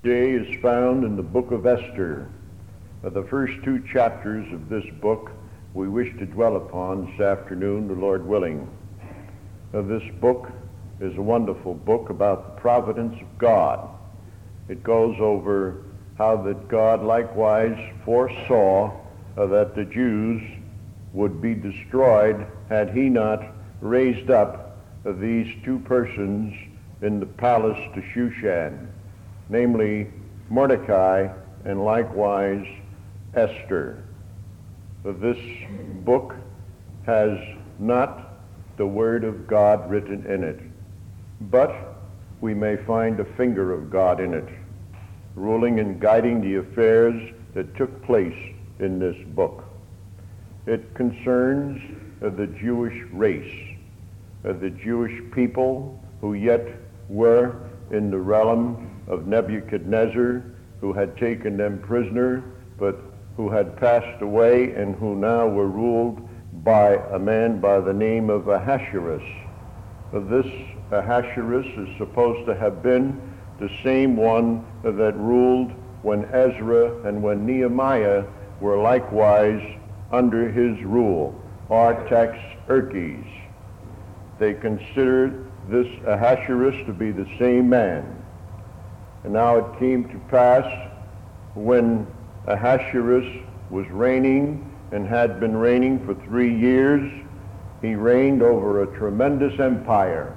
day is found in the book of Esther. The first two chapters of this book we wish to dwell upon this afternoon, the Lord willing. This book is a wonderful book about the providence of God. It goes over how that God likewise foresaw that the Jews would be destroyed had he not raised up these two persons in the palace to Shushan, namely Mordecai and likewise Esther. This book has not the word of God written in it, but we may find a finger of God in it, ruling and guiding the affairs that took place in this book. It concerns the Jewish race, the Jewish people who yet were in the realm of Nebuchadnezzar, who had taken them prisoner, but who had passed away and who now were ruled by a man by the name of Ahasuerus. This Ahasuerus is supposed to have been the same one that ruled when Ezra and when Nehemiah were likewise under his rule, Artaxerxes. They considered this Ahasuerus to be the same man. And now it came to pass when Ahasuerus was reigning and had been reigning for 3 years, he reigned over a tremendous empire,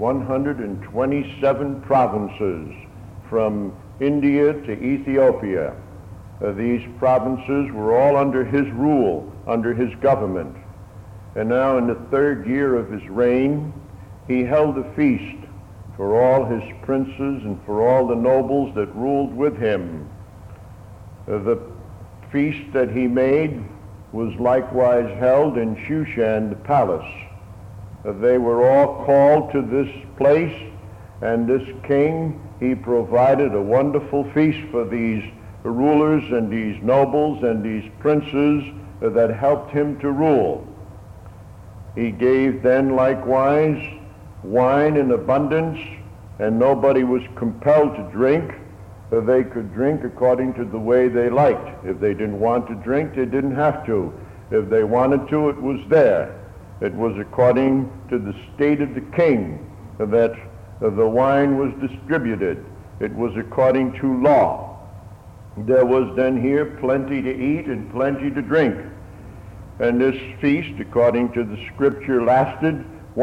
127 provinces from India to Ethiopia. These provinces were all under his rule, under his government. And now in the 3rd year of his reign, he held a feast for all his princes and for all the nobles that ruled with him. The feast that he made was likewise held in Shushan, the palace. They were all called to this place, and this king, he provided a wonderful feast for these rulers and these nobles and these princes that helped him to rule. He gave then likewise wine in abundance, and nobody was compelled to drink. They could drink according to the way they liked. If they didn't want to drink, they didn't have to. If they wanted to, it was there. It was according to the state of the king that the wine was distributed. It was according to law. There was then here plenty to eat and plenty to drink. And this feast, according to the scripture, lasted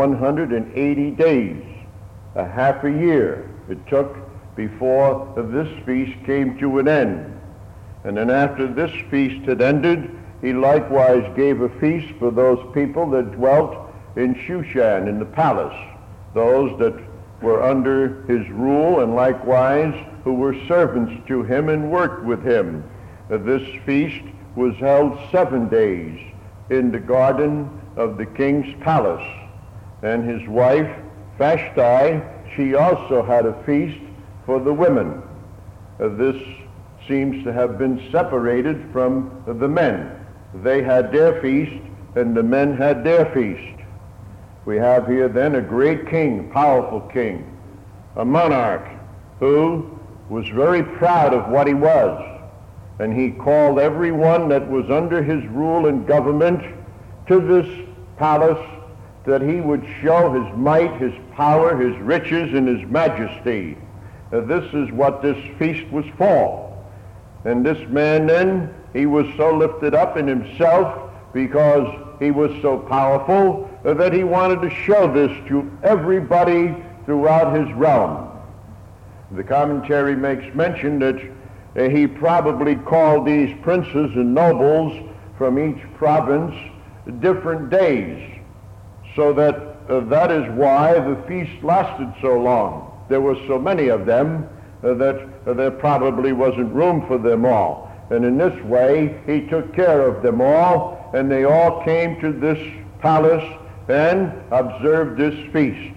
180 days, a half a year it took before this feast came to an end. And then after this feast had ended, he likewise gave a feast for those people that dwelt in Shushan, in the palace, those that were under his rule and likewise who were servants to him and worked with him. This feast was held 7 days in the garden of the king's palace. And his wife, Vashti, she also had a feast for the women. This seems to have been separated from the men. They had their feast, and the men had their feast. We have here then a great king, powerful king, a monarch who was very proud of what he was. And he called everyone that was under his rule and government to this palace, that he would show his might, his power, his riches, and his majesty. This is what this feast was for. And this man then, he was so lifted up in himself because he was so powerful that he wanted to show this to everybody throughout his realm. The commentary makes mention that he probably called these princes and nobles from each province different days, so that that is why the feast lasted so long. There were so many of them that there probably wasn't room for them all. And in this way, he took care of them all, and they all came to this palace and observed this feast.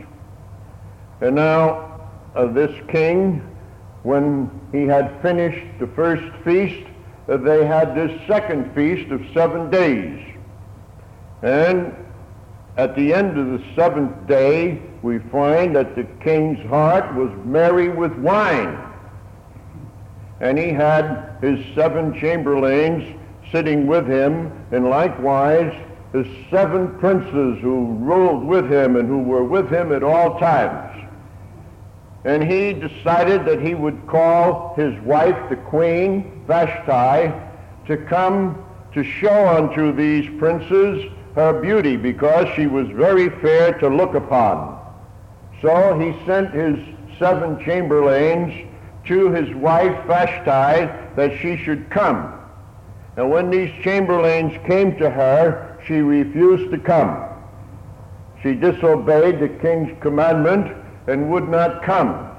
And now this king, when he had finished the first feast, they had this second feast of 7 days. And at the end of the 7th day, we find that the king's heart was merry with wine. and he had his 7 chamberlains sitting with him, and likewise the 7 princes who ruled with him and who were with him at all times. And he decided that he would call his wife, the queen, Vashti, to come to show unto these princes her beauty, because she was very fair to look upon. So he sent his 7 chamberlains to his wife Vashti that she should come. And when these chamberlains came to her, she refused to come. She disobeyed the king's commandment and would not come.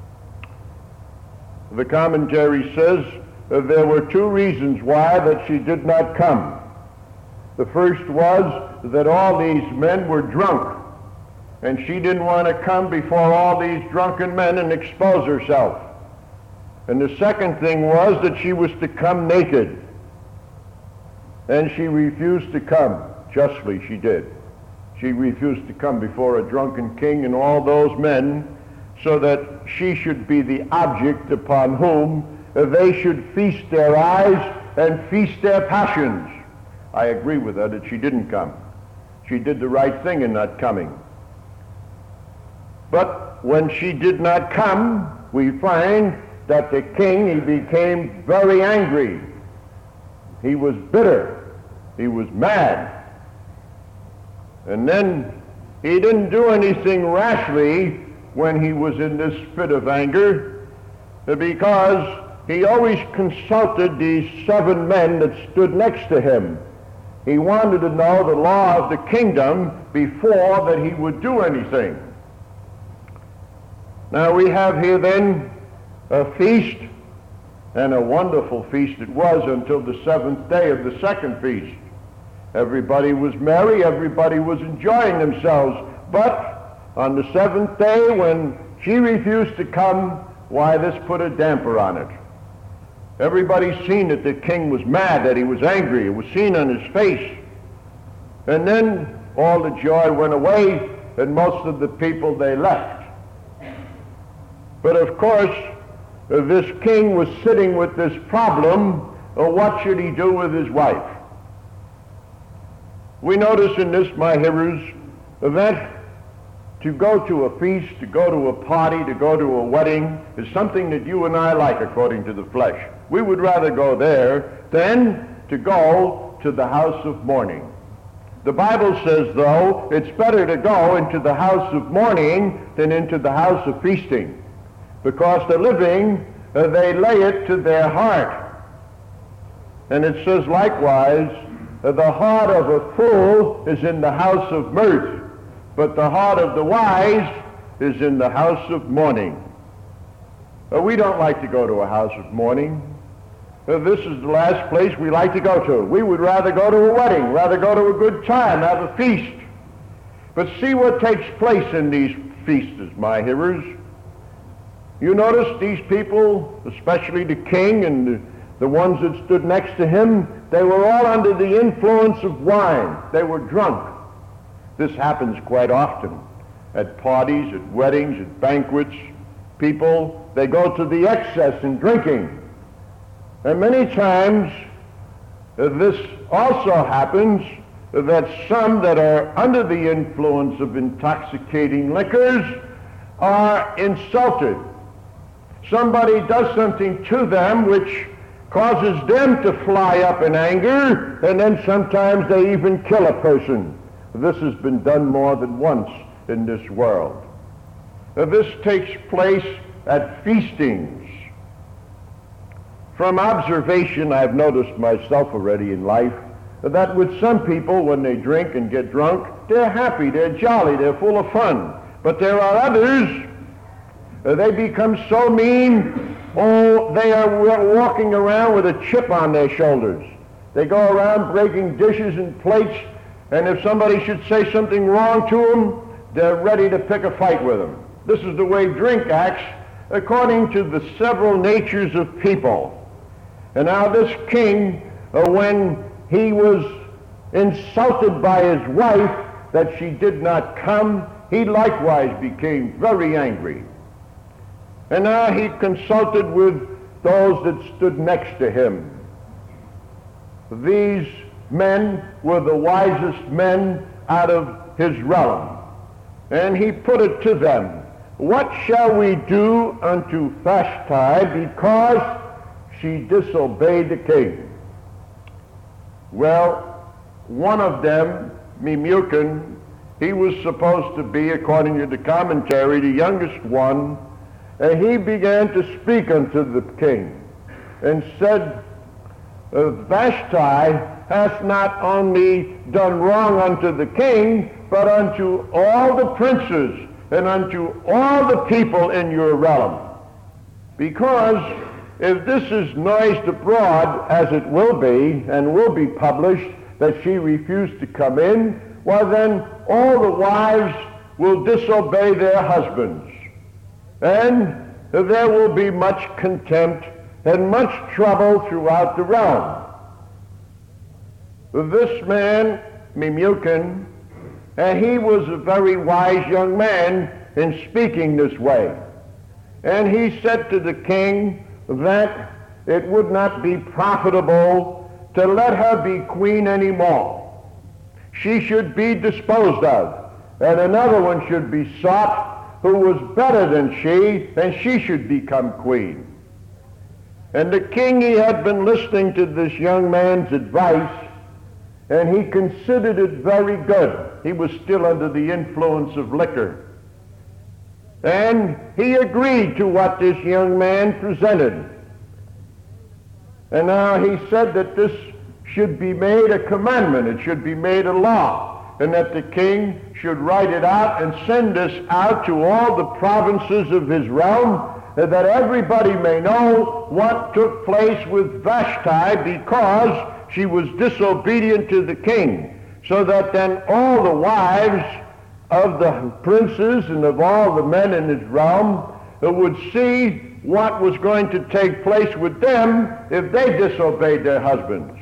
The commentary says that there were 2 reasons why that she did not come. The first was that all these men were drunk, and she didn't want to come before all these drunken men and expose herself. And the second thing was that she was to come naked, and she refused to come. Justly she did. She refused to come before a drunken king and all those men, so that she should be the object upon whom they should feast their eyes and feast their passions. I agree with her that she didn't come. She did the right thing in not coming. But when she did not come, we find that the king, he became very angry. He was bitter. He was mad. And then he didn't do anything rashly when he was in this fit of anger, because he always consulted these 7 men that stood next to him. He wanted to know the law of the kingdom before that he would do anything. Now we have here then a feast, and a wonderful feast it was until the 7th day of the second feast. Everybody was merry, everybody was enjoying themselves, but on the 7th day when she refused to come, why, this put a damper on it. Everybody seen that the king was mad, that he was angry. It was seen on his face. And then all the joy went away, and most of the people, they left. But of course, this king was sitting with this problem, what should he do with his wife? We notice in this, my hearers, that to go to a feast, to go to a party, to go to a wedding is something that you and I like according to the flesh. We would rather go there than to go to the house of mourning. The Bible says, though, it's better to go into the house of mourning than into the house of feasting, because the living, they lay it to their heart. And it says likewise, the heart of a fool is in the house of mirth, but the heart of the wise is in the house of mourning. We don't like to go to a house of mourning. This is the last place we like to go to. We would rather go to a wedding, rather go to a good time, have a feast. But see what takes place in these feasts, my hearers. You notice these people, especially the king and the ones that stood next to him, they were all under the influence of wine. They were drunk. This happens quite often at parties, at weddings, at banquets. People, they go to the excess in drinking. And many times this also happens, that some that are under the influence of intoxicating liquors are insulted. Somebody does something to them which causes them to fly up in anger, and then sometimes they even kill a person. This has been done more than once in this world. This takes place at feastings. From observation, I've noticed myself already in life that with some people, when they drink and get drunk, they're happy, they're jolly, they're full of fun. But there are others, they become so mean, they are walking around with a chip on their shoulders. They go around breaking dishes and plates, and if somebody should say something wrong to them, they're ready to pick a fight with them. This is the way drink acts according to the several natures of people. And now this king, when he was insulted by his wife that she did not come, he likewise became very angry. And now he consulted with those that stood next to him. These men were the wisest men out of his realm. And he put it to them, what shall we do unto Vashti because she disobeyed the king? Well, one of them, Memucan, he was supposed to be, according to the commentary, the youngest one, and he began to speak unto the king and said, Vashti hath not only done wrong unto the king, but unto all the princes and unto all the people in your realm. Because if this is noised abroad, as it will be, and will be published, that she refused to come in, well then all the wives will disobey their husbands. And there will be much contempt and much trouble throughout the realm. This man, Memucan, and he was a very wise young man in speaking this way. And he said to the king that it would not be profitable to let her be queen anymore. She should be disposed of, and another one should be sought who was better than she, and she should become queen. And the king, he had been listening to this young man's advice, and he considered it very good. He was still under the influence of liquor. And he agreed to what this young man presented. And now he said that this should be made a commandment, it should be made a law, and that the king should write it out and send this out to all the provinces of his realm, that everybody may know what took place with Vashti because she was disobedient to the king, so that then all the wives of the princes and of all the men in his realm would see what was going to take place with them if they disobeyed their husbands.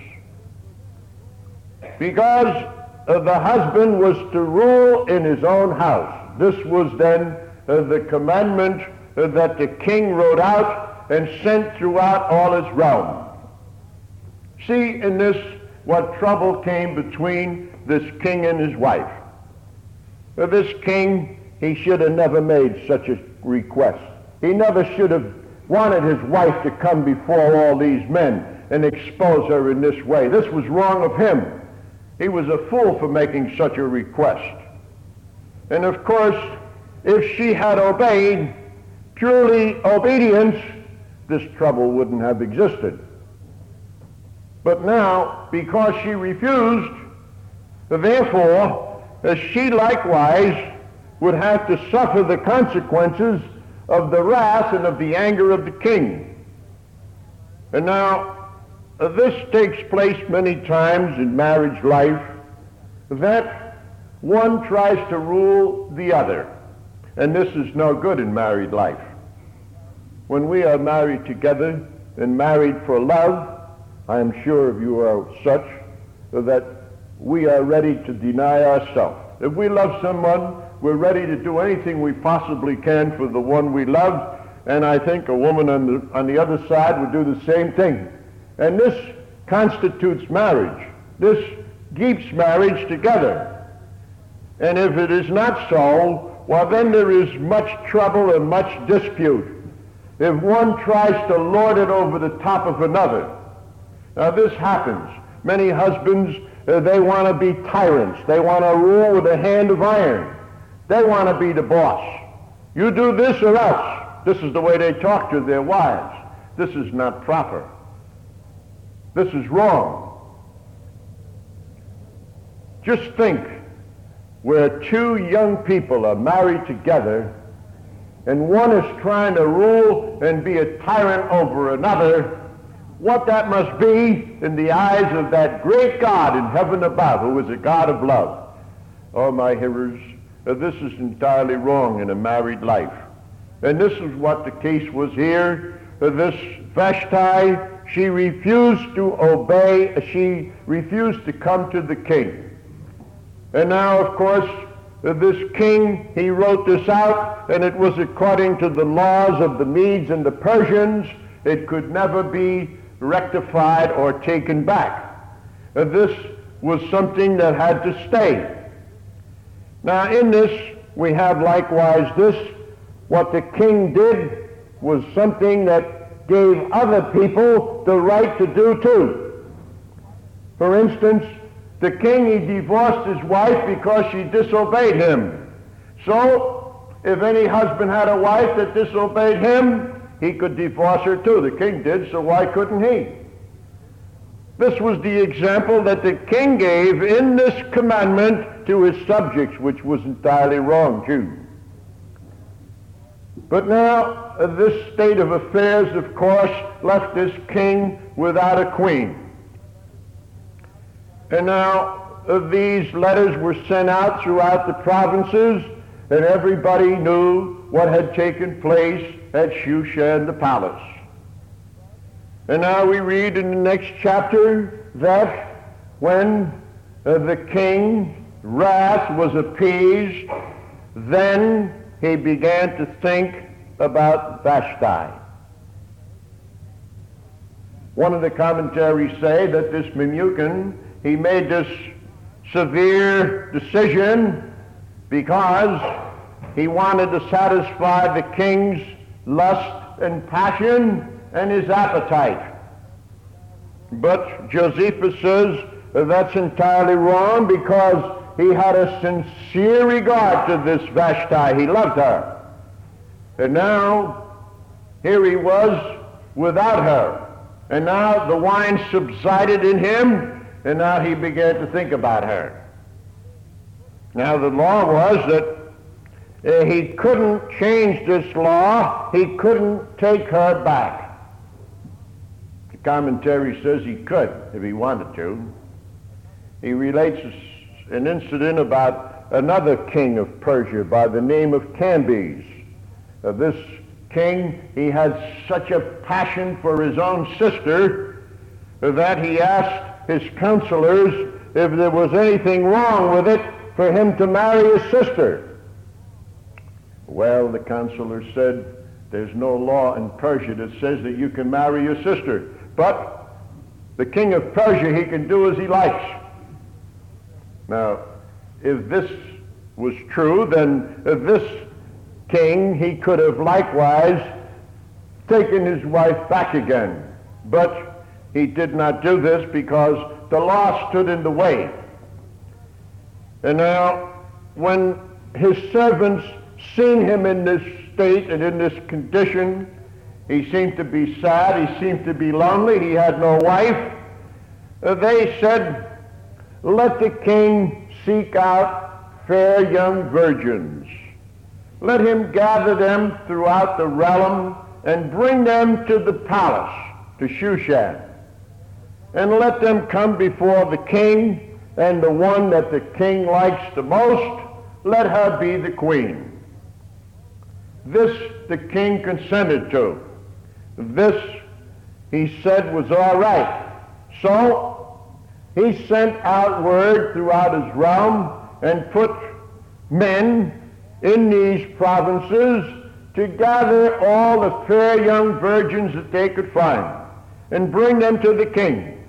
Because the husband was to rule in his own house. This was then the commandment that the king wrote out and sent throughout all his realm. See in this what trouble came between this king and his wife. This king, he should have never made such a request. He never should have wanted his wife to come before all these men and expose her in this way. This was wrong of him. He was a fool for making such a request. And of course, if she had obeyed, purely obedience, this trouble wouldn't have existed. But now, because she refused, therefore, she likewise would have to suffer the consequences of the wrath and of the anger of the king. And now, this takes place many times in marriage life, that one tries to rule the other. And this is no good in married life. When we are married together and married for love, I am sure of you are such, that we are ready to deny ourselves. If we love someone, we're ready to do anything we possibly can for the one we love, and I think a woman on the other side would do the same thing. And this constitutes marriage. This keeps marriage together. And if it is not so, well, then there is much trouble and much dispute if one tries to lord it over the top of another. Now this happens. Many husbands, they want to be tyrants. They want to rule with a hand of iron. They want to be the boss. You do this or else. This is the way they talk to their wives. This is not proper. This is wrong. Just think, where two young people are married together, and one is trying to rule and be a tyrant over another, what that must be in the eyes of that great God in heaven above, who is a God of love. Oh, my hearers, this is entirely wrong in a married life. And this is what the case was here. This Vashti, she refused to obey, she refused to come to the king. And now, of course, this king, he wrote this out, and it was according to the laws of the Medes and the Persians, It could never be rectified or taken back. This was something that had to stay. Now in this, we have likewise this: what the king did was something that gave other people the right to do too. For instance, the king, he divorced his wife because she disobeyed him. So, if any husband had a wife that disobeyed him, he could divorce her too. The king did, so why couldn't he? This was the example that the king gave in this commandment to his subjects, which was entirely wrong too. But now, this state of affairs, of course, left this king without a queen. And now, these letters were sent out throughout the provinces, and everybody knew what had taken place at Shushan the palace. And now we read in the next chapter that when the king's wrath was appeased, then he began to think about Vashti. One of the commentaries say that this Memucan, he made this severe decision because he wanted to satisfy the king's lust and passion and his appetite. But Josephus says that's entirely wrong, because he had a sincere regard to this Vashti. He loved her. And now, here he was without her. And now the wine subsided in him, and now he began to think about her. Now the law was that he couldn't change this law. He couldn't take her back. The commentary says he could if he wanted to. He relates an incident about another king of Persia by the name of Cambyses. This king, he had such a passion for his own sister that he asked his counselors if there was anything wrong with it for him to marry his sister. Well, the counselor said, there's no law in Persia that says that you can marry your sister, but the king of Persia, he can do as he likes. Now, if this was true, then this king, he could have likewise taken his wife back again. But he did not do this because the law stood in the way. And now, when his servants seen him in this state and in this condition, he seemed to be sad, he seemed to be lonely, he had no wife. They said, let the king seek out fair young virgins. Let him gather them throughout the realm and bring them to the palace, to Shushan. And let them come before the king, and the one that the king likes the most, let her be the queen. This the king consented to. This, he said, was all right. So he sent out word throughout his realm and put men in these provinces to gather all the fair young virgins that they could find and bring them to the king.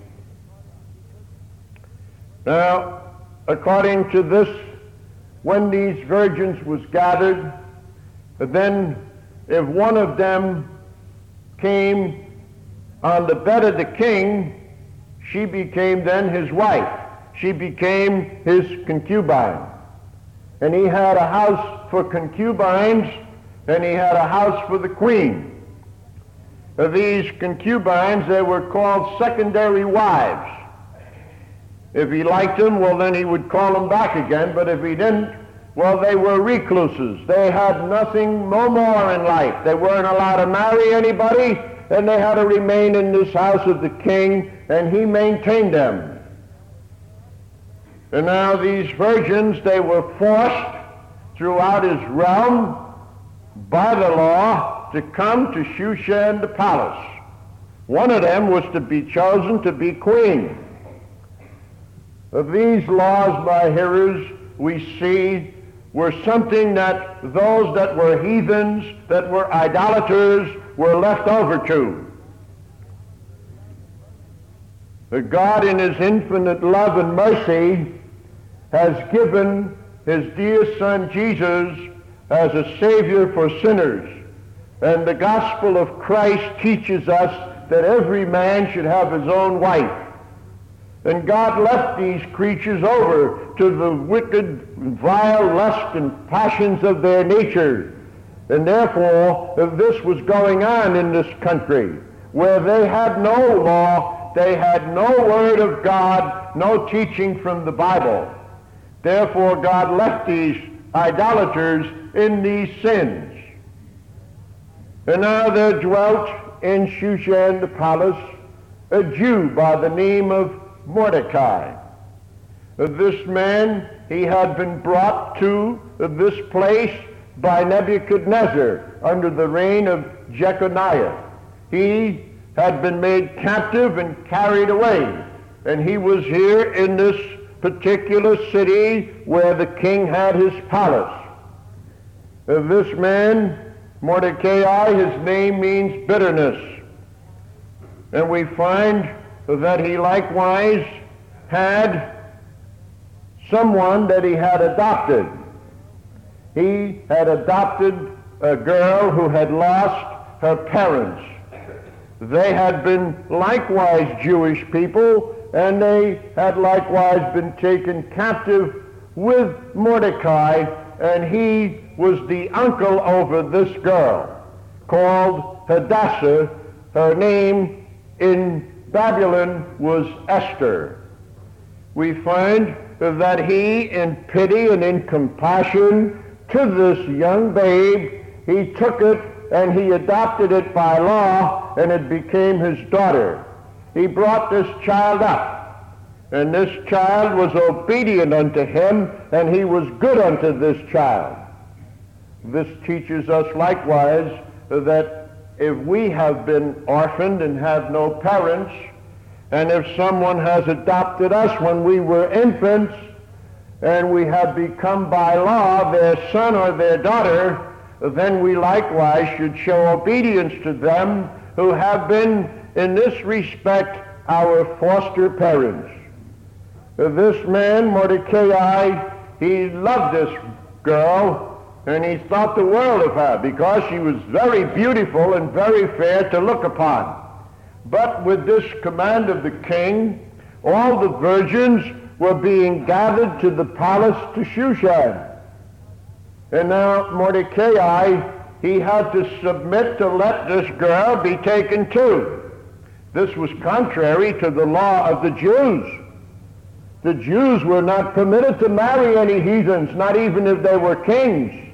Now, according to this, when these virgins was gathered, then if one of them came on the bed of the king, she became then his wife. She became his concubine. And he had a house for concubines, and he had a house for the queen. These concubines, they were called secondary wives. If he liked them, well, then he would call them back again, but if he didn't, well, they were recluses. They had nothing, no more in life. They weren't allowed to marry anybody, and they had to remain in this house of the king, and he maintained them. And now these virgins, they were forced throughout his realm by the law to come to Shushan the palace. One of them was to be chosen to be queen. Of these laws, my hearers, we see were something that those that were heathens, that were idolaters, were left over to. God in his infinite love and mercy has given his dear Son Jesus as a Savior for sinners. And the gospel of Christ teaches us that every man should have his own wife. And God left these creatures over to the wicked, vile lust and passions of their nature. And therefore, this was going on in this country, where they had no law, they had no word of God, no teaching from the Bible. Therefore, God left these idolaters in these sins. And now there dwelt in Shushan the palace a Jew by the name of Mordecai. This man, he had been brought to this place by Nebuchadnezzar under the reign of Jeconiah. He had been made captive and carried away, and he was here in this particular city where the king had his palace. This man, Mordecai, his name means bitterness. And we find that he likewise had someone that he had adopted. He had adopted a girl who had lost her parents. They had been likewise Jewish people, and they had likewise been taken captive with Mordecai, and he was the uncle over this girl called Hadassah. Her name in Babylon was Esther. We find that he, in pity and in compassion to this young babe, he took it and he adopted it by law, and it became his daughter. He brought this child up, and this child was obedient unto him, and he was good unto this child. This teaches us likewise that if we have been orphaned and have no parents, and if someone has adopted us when we were infants, and we have become by law their son or their daughter, then we likewise should show obedience to them who have been, in this respect, our foster parents. This man, Mordecai, he loved this girl, and he thought the world of her because she was very beautiful and very fair to look upon. But with this command of the king, all the virgins were being gathered to the palace to Shushan. And now Mordecai, he had to submit to let this girl be taken too. This was contrary to the law of the Jews. The Jews were not permitted to marry any heathens, not even if they were kings.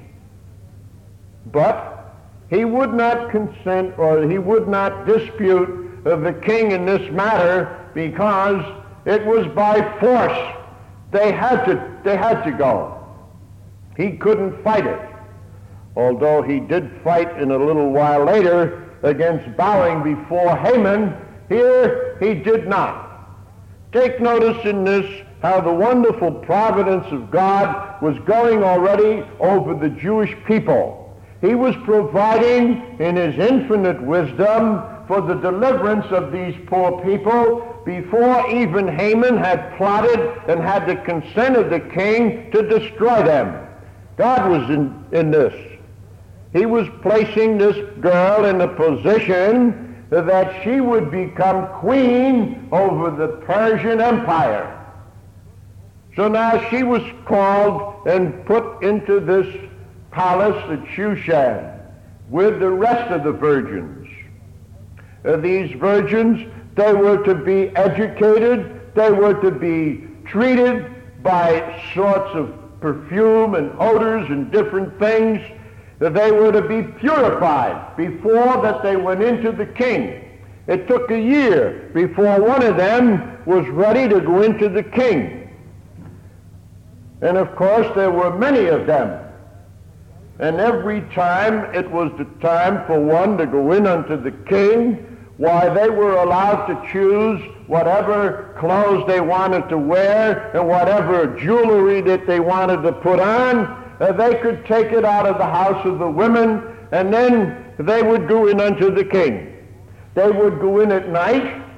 But he would not consent, or he would not dispute the king in this matter, because it was by force. They had to go. He couldn't fight it, although he did fight in a little while later against bowing before Haman. Here he did not. Take notice in this how the wonderful providence of God was going already over the Jewish people. He was providing in his infinite wisdom for the deliverance of these poor people before even Haman had plotted and had the consent of the king to destroy them. God was in this. He was placing this girl in a position that she would become queen over the Persian Empire. So now she was called and put into this palace at Shushan with the rest of the virgins. These virgins, they were to be educated, they were to be treated by sorts of perfume and odors and different things, that they were to be purified before that they went into the king. It took a year before one of them was ready to go into the king. And of course there were many of them. And every time it was the time for one to go in unto the king, why, they were allowed to choose whatever clothes they wanted to wear and whatever jewelry that they wanted to put on. They could take it out of the house of the women, and then they would go in unto the king. They would go in at night,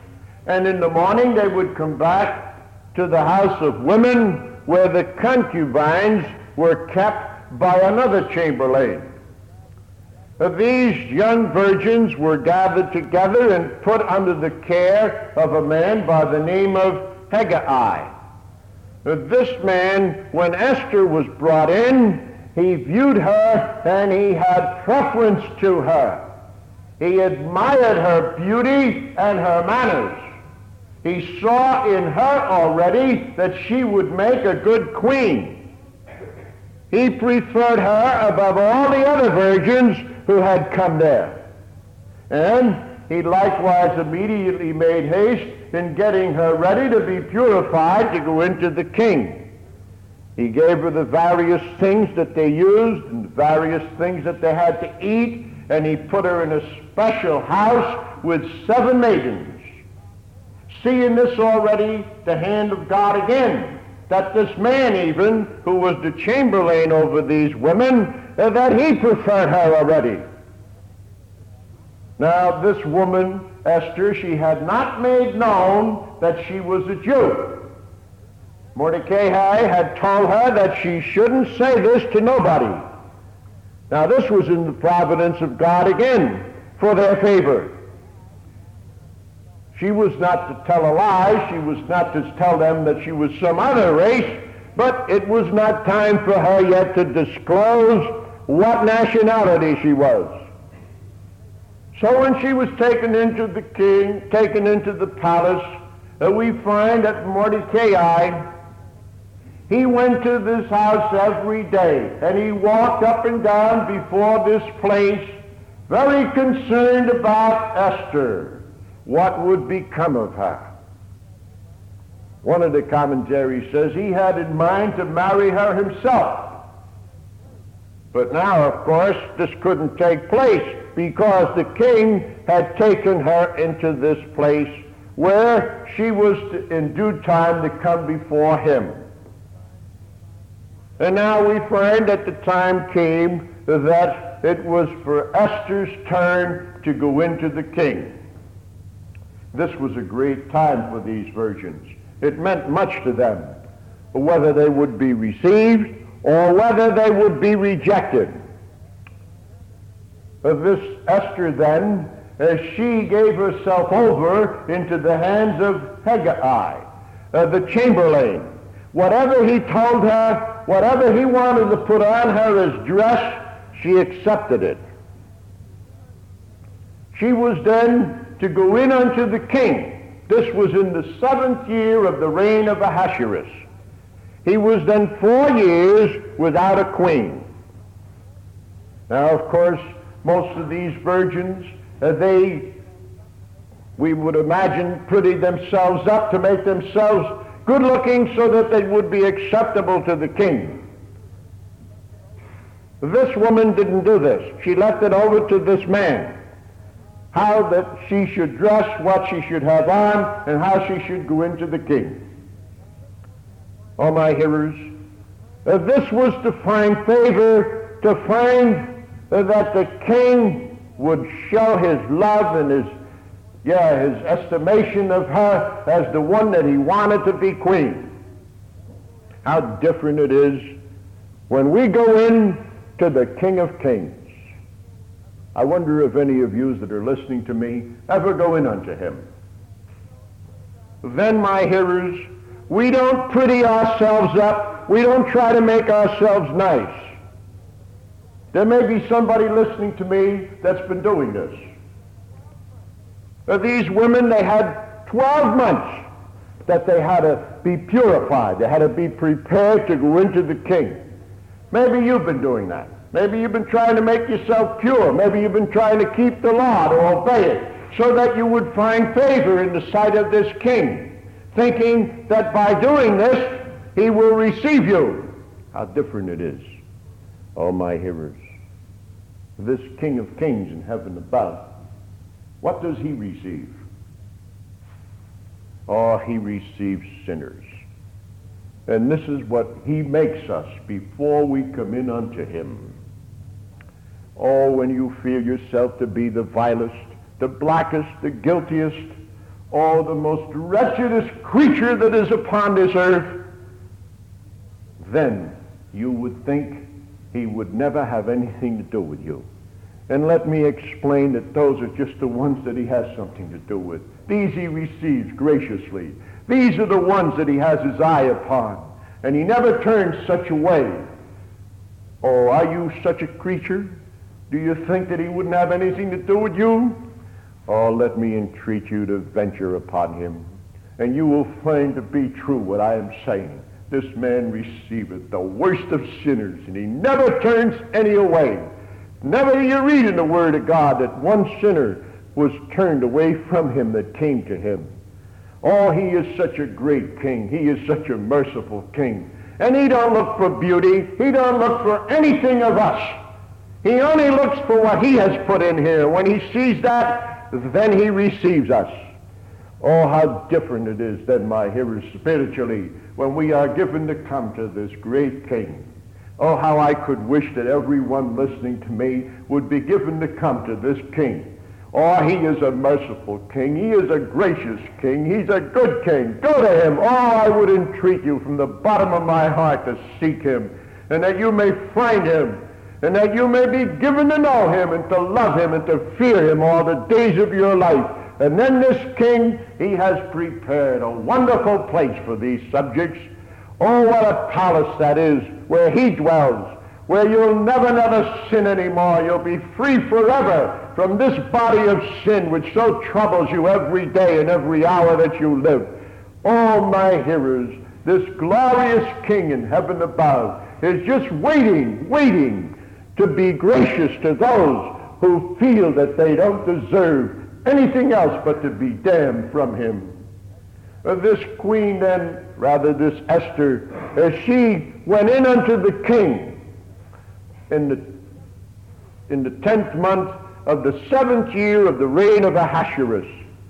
And in the morning they would come back to the house of women where the concubines were kept by another chamberlain. These young virgins were gathered together and put under the care of a man by the name of Hegai. This man, when Esther was brought in, he viewed her and he had preference to her. He admired her beauty and her manners. He saw in her already that she would make a good queen. He preferred her above all the other virgins who had come there. And he likewise immediately made haste in getting her ready to be purified to go into the king. He gave her the various things that they used and the various things that they had to eat, and he put her in a special house with 7 maidens. Seeing this already, the hand of God again, that this man even, who was the chamberlain over these women, that he preferred her already. Now this woman, Esther, she had not made known that she was a Jew. Mordecai had told her that she shouldn't say this to nobody. Now this was in the providence of God again, for their favor. She was not to tell a lie. She was not to tell them that she was some other race, but it was not time for her yet to disclose what nationality she was. So when she was taken into the king, taken into the palace, we find that Mordecai, he went to this house every day, and he walked up and down before this place, very concerned about Esther. What would become of her? One of the commentaries says he had in mind to marry her himself. But now, of course, this couldn't take place because the king had taken her into this place where she was in due time to come before him. And now we find that the time came that it was for Esther's turn to go into the king. This was a great time for these virgins. It meant much to them, whether they would be received or whether they would be rejected. This Esther then, she gave herself over into the hands of Hegai, the chamberlain. Whatever he told her, whatever he wanted to put on her as dress, she accepted it. She was then to go in unto the king. This was in the 7th year of the reign of Ahasuerus. He was then 4 years without a queen. Now, of course, most of these virgins, we would imagine, prettied themselves up to make themselves good looking so that they would be acceptable to the king. This woman didn't do this. She left it over to this man, how that she should dress, what she should have on, and how she should go into the king. Oh, my hearers, this was to find favor, to find that the king would show his love and his estimation of her as the one that he wanted to be queen. How different it is when we go in to the King of Kings. I wonder if any of you that are listening to me ever go in unto him. Then, my hearers, we don't pretty ourselves up. We don't try to make ourselves nice. There may be somebody listening to me that's been doing this. These women, they had 12 months that they had to be purified. They had to be prepared to go into the king. Maybe you've been doing that. Maybe you've been trying to make yourself pure. Maybe you've been trying to keep the law, to obey it, so that you would find favor in the sight of this king, thinking that by doing this, he will receive you. How different it is. Oh, my hearers. This King of Kings in heaven above, what does he receive? Oh, he receives sinners. And this is what he makes us before we come in unto him. Oh, when you feel yourself to be the vilest, the blackest, the guiltiest, oh, the most wretchedest creature that is upon this earth, then you would think he would never have anything to do with you. And let me explain that those are just the ones that he has something to do with. These he receives graciously. These are the ones that he has his eye upon. And he never turns such away. Oh, are you such a creature? Do you think that he wouldn't have anything to do with you? Oh, let me entreat you to venture upon him, and you will find to be true what I am saying. This man receiveth the worst of sinners, and he never turns any away. Never do you read in the Word of God that one sinner was turned away from him that came to him. Oh, he is such a great king. He is such a merciful king. And he don't look for beauty. He don't look for anything of us. He only looks for what he has put in here. When he sees that, then he receives us. Oh, how different it is then, my hearers, spiritually, when we are given to come to this great king. Oh, how I could wish that everyone listening to me would be given to come to this king. Oh, he is a merciful king. He is a gracious king. He's a good king. Go to him. Oh, I would entreat you from the bottom of my heart to seek him, and that you may find him, and that you may be given to know him and to love him and to fear him all the days of your life. And then this king, he has prepared a wonderful place for these subjects. Oh, what a palace that is, where he dwells, where you'll never sin anymore. You'll be free forever from this body of sin which so troubles you every day and every hour that you live. Oh, my hearers, this glorious king in heaven above is just waiting to be gracious to those who feel that they don't deserve anything else but to be damned from him. This queen then, rather this Esther, she went in unto the king in the 10th month of the 7th year of the reign of Ahasuerus.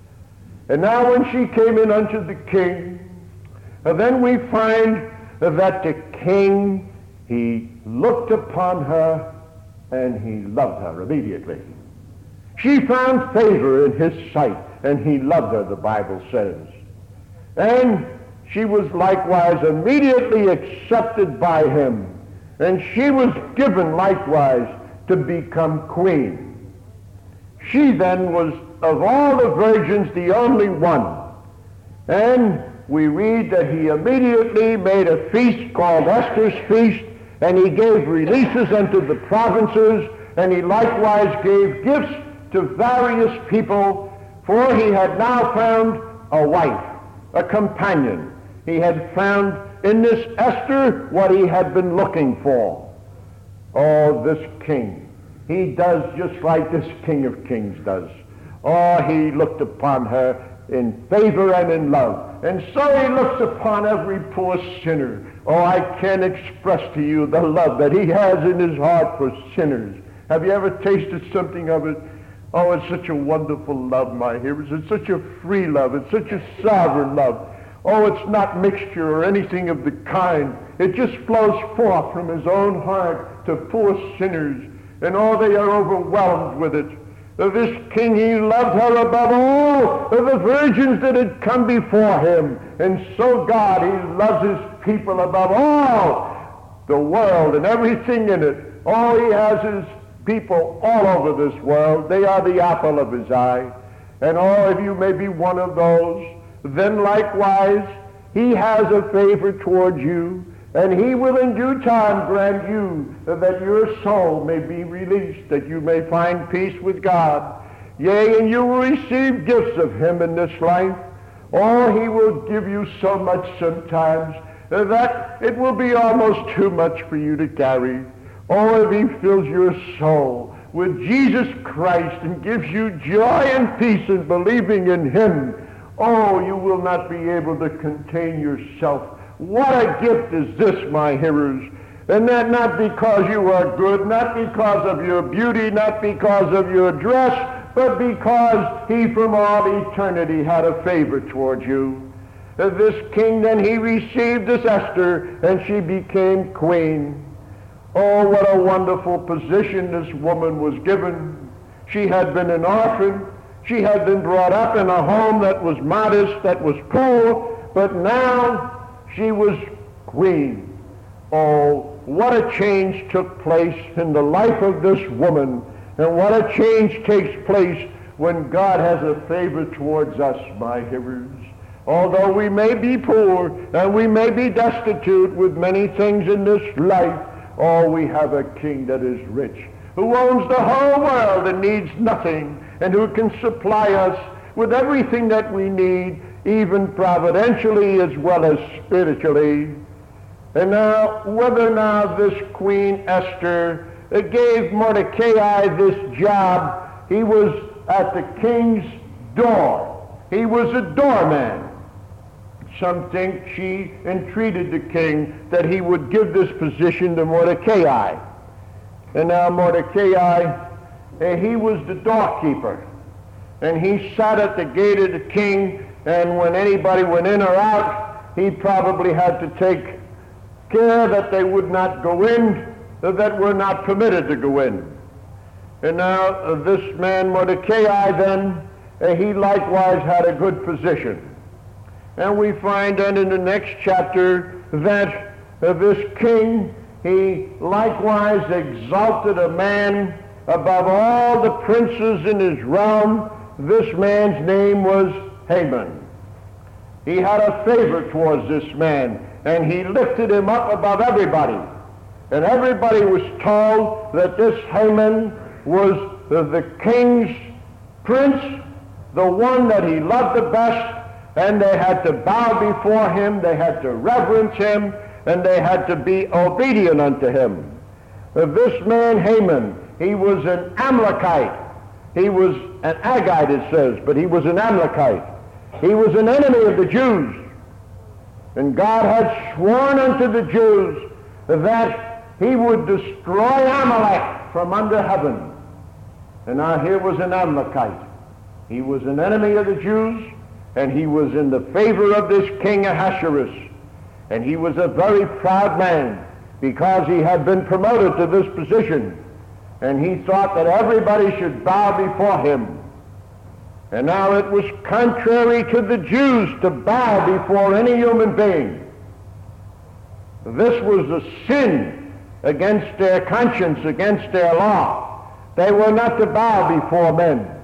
And now when she came in unto the king, then we find that the king, he looked upon her and he loved her immediately. She found favor in his sight, and he loved her, the Bible says. And she was likewise immediately accepted by him, and she was given likewise to become queen. She then was, of all the virgins, the only one. And we read that he immediately made a feast called Esther's Feast, and he gave releases unto the provinces, and he likewise gave gifts to various people, for he had now found a wife, a companion. He had found in this Esther what he had been looking for. Oh, this king, he does just like this King of Kings does. Oh, he looked upon her in favor and in love. And so he looks upon every poor sinner. Oh, I can't express to you the love that he has in his heart for sinners. Have you ever tasted something of it? Oh, it's such a wonderful love, my hearers. It's such a free love. It's such a sovereign love. Oh, it's not mixture or anything of the kind. It just flows forth from his own heart to poor sinners. And oh, they are overwhelmed with it. This king, he loved her above all the virgins that had come before him. And so God, he loves his people above all the world and everything in it. Oh, he has his people all over this world. They are the apple of his eye. And oh, if you may be one of those, then likewise he has a favor towards you, and he will in due time grant you that your soul may be released, that you may find peace with God. Yea, and you will receive gifts of him in this life. Oh, he will give you so much sometimes that it will be almost too much for you to carry. Oh, if he fills your soul with Jesus Christ and gives you joy and peace in believing in him, oh, you will not be able to contain yourself. What a gift is this, my hearers. And that not because you are good, not because of your beauty, not because of your dress, but because he from all eternity had a favor towards you. This king then, he received this Esther, and she became queen. Oh, what a wonderful position this woman was given. She had been an orphan, She had been brought up in a home that was modest, that was poor, but now she was queen. Oh, what a change took place in the life of this woman, and what a change takes place when God has a favor towards us, my hearers. Although we may be poor and we may be destitute with many things in this life, oh, we have a king that is rich, who owns the whole world and needs nothing, and who can supply us with everything that we need, even providentially as well as spiritually. And now, whether now this Queen Esther gave Mordecai this job, he was at the king's door. He was a doorman. Some think she entreated the king that he would give this position to Mordecai. And now Mordecai, he was the doorkeeper. And he sat at the gate of the king, and when anybody went in or out, he probably had to take care that they would not go in, that were not permitted to go in. And now this man Mordecai then, he likewise had a good position. And we find then in the next chapter that this king, he likewise exalted a man above all the princes in his realm. This man's name was Haman. He had a favor towards this man, and he lifted him up above everybody. And everybody was told that this Haman was the king's prince, the one that he loved the best, and they had to bow before him, they had to reverence him, and they had to be obedient unto him. This man Haman, he was an Amalekite. He was an Agite, it says, but he was an Amalekite. He was an enemy of the Jews. And God had sworn unto the Jews that he would destroy Amalek from under heaven. And now here was an Amalekite. He was an enemy of the Jews, and he was in the favor of this king Ahasuerus. And he was a very proud man because he had been promoted to this position. And he thought that everybody should bow before him. And now it was contrary to the Jews to bow before any human being. This was a sin against their conscience, against their law. They were not to bow before men.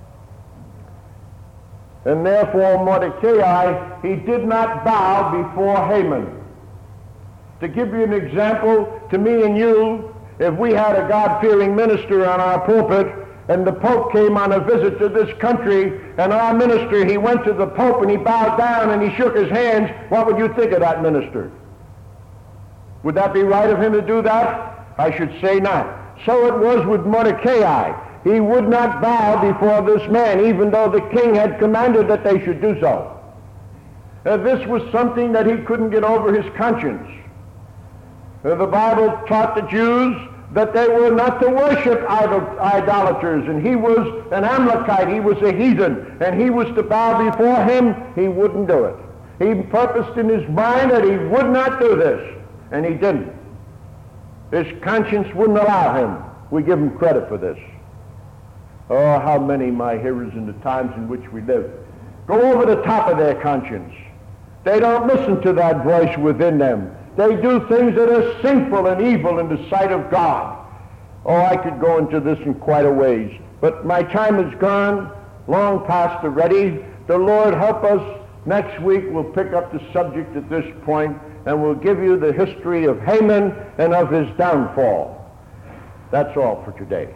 And therefore Mordecai, he did not bow before Haman. To give you an example, to me and you, if we had a God-fearing minister on our pulpit, and the Pope came on a visit to this country, and our minister, he went to the Pope and he bowed down and he shook his hands, what would you think of that minister? Would that be right of him to do that? I should say not. So it was with Mordecai. He would not bow before this man, even though the king had commanded that they should do so. This was something that he couldn't get over his conscience. The Bible taught the Jews that they were not to worship idolaters, and he was an Amalekite, he was a heathen, and he was to bow before him. He wouldn't do it. He purposed in his mind that he would not do this, and he didn't. His conscience wouldn't allow him. We give him credit for this. Oh, how many, my hearers, in the times in which we live, go over the top of their conscience. They don't listen to that voice within them. They do things that are sinful and evil in the sight of God. Oh, I could go into this in quite a ways, but my time is gone, long past already. The Lord help us. Next week we'll pick up the subject at this point, and we'll give you the history of Haman and of his downfall. That's all for today.